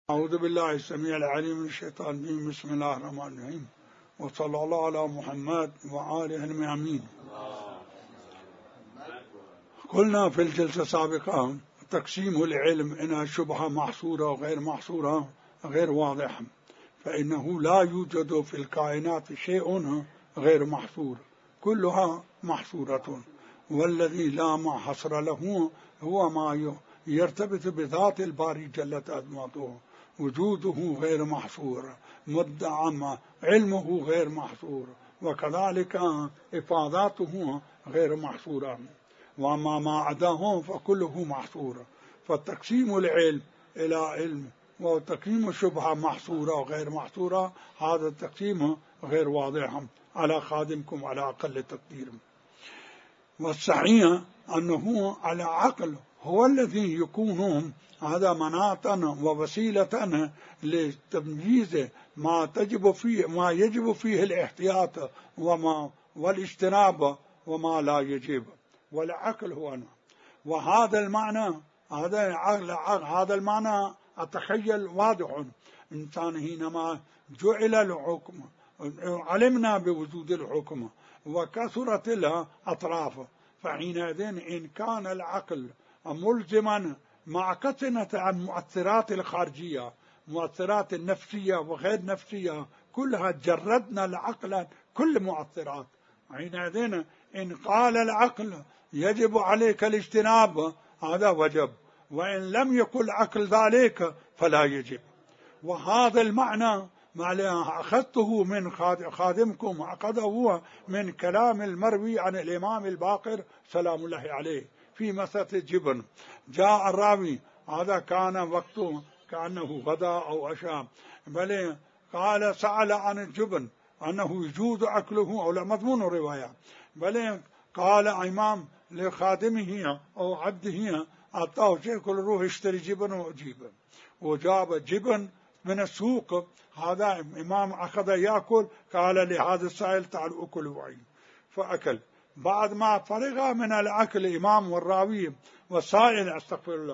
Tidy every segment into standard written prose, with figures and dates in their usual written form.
أعوذ بالله السميع العليم من الشيطان الرجيم. بسم الله الرحمن الرحيم، وصلى الله على محمد وآله الميامين. قلنا في الجلسة السابقة تقسيم العلم إنها شبهة محصورة وغير محصورة غير واضح، فإنه لا يوجد في الكائنات شيء غير محصور، كلها محصورة، والذي لا ما حصر له هو ما يرتبط بذات الباري جلت عظمته، وجوده غير محصور، مدعم علمه غير محصور، وكذلك إفاضاته غير محصورة، وما ما عداه فكله محصور. فتقسيم العلم إلى علم وتقسيم الشبهة محصورة وغير محصورة، هذا التقسيم غير واضح على خادمكم على أقل تقدير. والصحيح أنه على عقل هو الذي يكون هذا مناطا ووسيلة لتمييز ما يجب فيه الاحتياط والاجتناب وما لا يجب، والعقل هو أنا. وهذا المعنى هذا المعنى أتخيل واضح. إنسان حينما جعل الحكم علمنا بوجود الحكم وكثرت الأطراف، فحينئذ إن كان العقل ملزما مع كثرة المؤثرات الخارجية، مؤثرات النفسية وغير نفسية كلها جردنا العقل كل مؤثرات، حينئذ إن قال العقل يجب عليك الاجتناب هذا وجب، وإن لم يقل العقل ذلك فلا يجب. وهذا المعنى ما أخذته من خادمكم، أخذه من كلام المروي عن الإمام الباقر سلام الله عليه في مسألة الجبن. جاء الراوي هذا كان وقته كأنه غداء أو عشاء، بل قال سأل عن الجبن أنه يجوز أكله أو لا، مضمون الرواية، بل قال إمام لخادمه أو عبده أعطاه شيء كل روح اشتري جبن وأجيبه، وجاب جبن من السوق. هذا إمام أخذ يأكل، قال لهذا السائل تعال أكل وعين، فأكل. بعد ما فرغ من الأكل إمام والراوي والسائل استغفر الله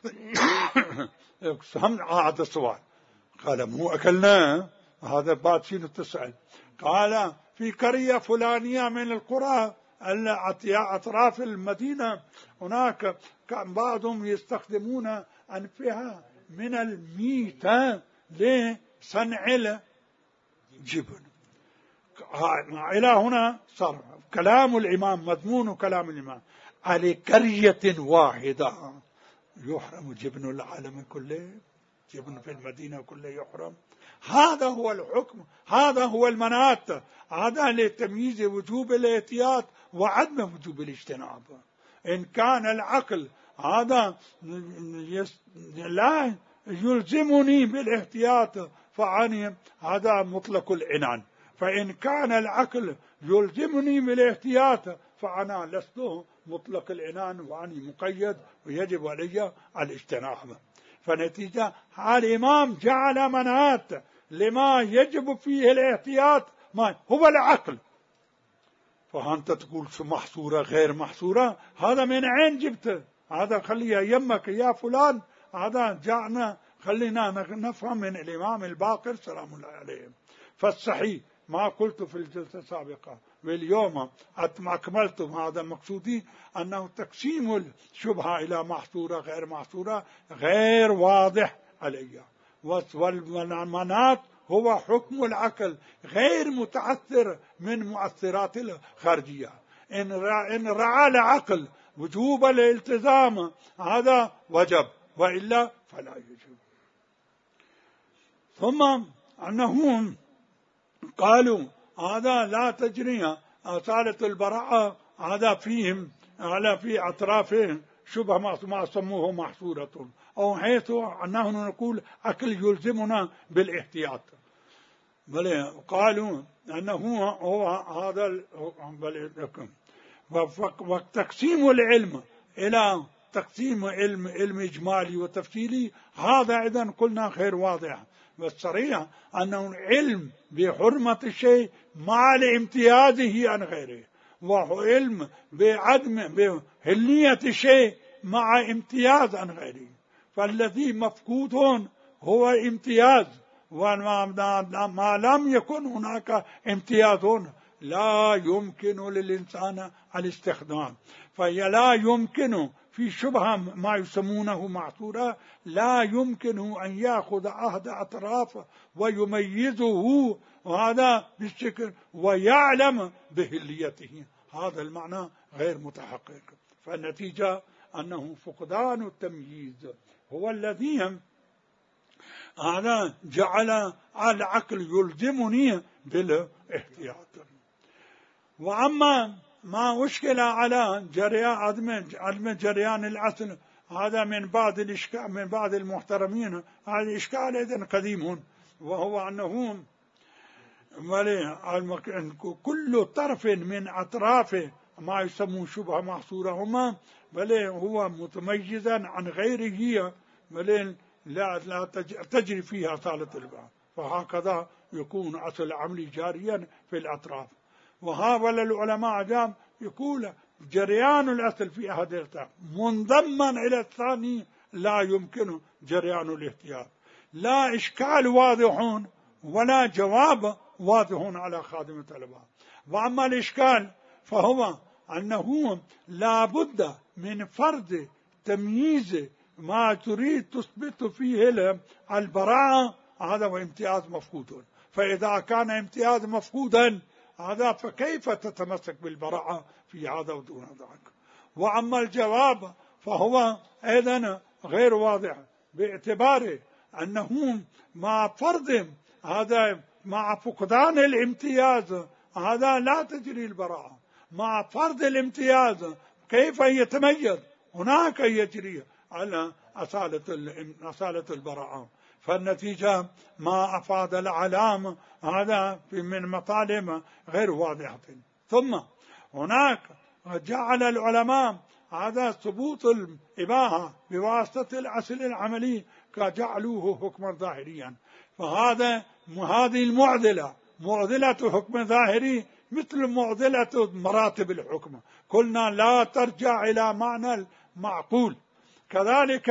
عاد السؤال، قال مو أكلنا هذا بعد شنو تسأل؟ قال في قرية فلانية من القرى أطراف المدينة هناك كان بعضهم يستخدمون أنفها من الميتة لصنع الجبن. إلى هنا صار كلام الإمام، مضمون كلام الإمام، على قرية واحدة يحرم جبن العالم كله، جبن في المدينة كله يحرم. هذا هو الحكم، هذا هو المناط، هذا لتمييز وجوب الاحتياط وعدم وجوب الاجتناب. إن كان العقل هذا لا يلزمني بالاحتياط فعني هذا مطلق العنان، فإن كان العقل يلزمني بالاحتياط فأنا لست مطلق العنان وأني مقيد ويجب علي الاجتناب. فنتيجة الإمام جعل مناط لما يجب فيه الاحتياط ما هو العقل. فأنت تقول محصورة غير محصورة، هذا من عين جبته؟ هذا خليها يمك يا فلان، هذا جعنا خلينا نفهم من الإمام الباقر سلام الله عليه. فالصحيح ما قلت في الجلسة السابقة واليوم أكملت هذا مقصودي، أنه تقسيم الشبهة إلى محصورة غير محصورة غير واضح علي، والمناط هو حكم العقل غير متأثر من مؤثرات الخارجية. إن رعى العقل وجوب الالتزام هذا وجب، وإلا فلا يجب. ثم أنهم قالوا هذا لا تجري أصالة البراءة، هذا فيهم على في أطرافهم شبه ما سموه محصورة، أو حيث أنه نقول أكل يلزمنا بالاحتياط. بل قالوا أنه هو هذا وتقسيم العلم إلى تقسيم علم إجمالي وتفصيلي، هذا إذن قلنا غير واضح. والصريح أنه العلم بحرمة الشيء مع امتيازه عن غيره، وعلم بعدم بهلية الشيء مع امتياز عن غيره. فالذي مفقود هو امتياز، وما لم يكن هناك امتياز لا يمكن للإنسان الاستخدام. فلا يمكن في شبهة ما يسمونه معثورة، لا يمكن أن يأخذ أحد أطراف ويميزه وهذا بالشكل ويعلم بهليته، هذا المعنى غير متحقق. فالنتيجة أنه فقدان التمييز هو الذي هذا جعل العقل يلزمني بالاحتياط. وأما ما أشكل على عدم جريان العقل هذا من بعض الإشكال من بعض المحترمين، هذا الإشكال أيضا قديم، وهو أنه كل طرف من أطراف ما يسمون شبهة محصورة هما بل هو متميزا عن غيره، بل لا تجري فيها أصالة البعض، فهكذا يكون أصل العمل جاريا في الأطراف. وهؤلاء العلماء جام يقول جريان الأصل في أحد الأطراف منضما إلى الثاني لا يمكن جريان الاحتياط، لا إشكال واضح ولا جواب واضح على خادم البعض. وأما الإشكال فهو أنه لا بد من فرض تمييز ما تريد تثبت فيه البراءة، هذا وامتياز مفقود. فإذا كان امتياز مفقودا هذا فكيف تتمسك بالبراءة في هذا ودون ذاك؟ وأما الجواب فهو أيضا غير واضح، باعتبار أنه مع فرض هذا مع فقدان الامتياز هذا لا تجري البراءة، مع فرض الامتياز كيف يتميز؟ هناك يجري على أصالة البراءة. فالنتيجة ما أفاد العلام هذا من مطالب غير واضحة. ثم هناك جعل العلماء هذا ثبوت الإباحة بواسطة الأصل العملي كجعلوه حكما ظاهريا، فهذه معضلة حكم ظاهري مثل معضلة مراتب الحكم، قلنا لا ترجع إلى معنى المعقول، كذلك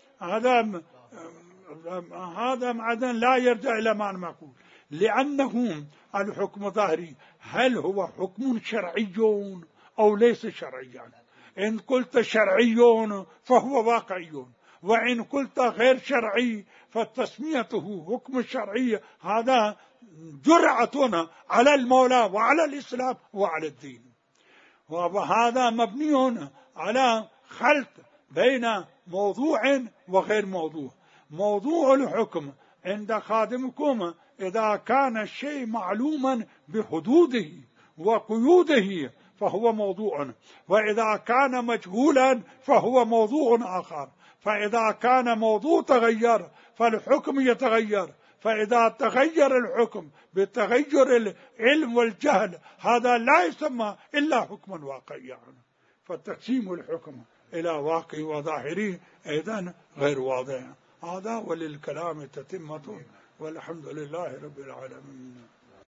هذا معدن لا يرجع إلى معنى معقول، لأنه الحكم ظاهري هل هو حكم شرعي أو ليس شرعيا؟ إن قلت شرعي فهو واقعي، وإن قلت غير شرعي فتسميته حكم شرعي هذا جرعة على المولى وعلى الإسلام وعلى الدين. وهذا مبني على خلط بين موضوع وغير موضوع. موضوع الحكم عند خادمكم إذا كان الشيء معلوما بحدوده وقيوده فهو موضوع، وإذا كان مجهولا فهو موضوع آخر. فإذا كان موضوع تغير فالحكم يتغير، فإذا تغير الحكم بتغير العلم والجهل هذا لا يسمى إلا حكما واقعيا. فتقسيم الحكم إلى واقعي وظاهري أيضا غير واضح. هذا وللكلام تتمة، والحمد لله رب العالمين.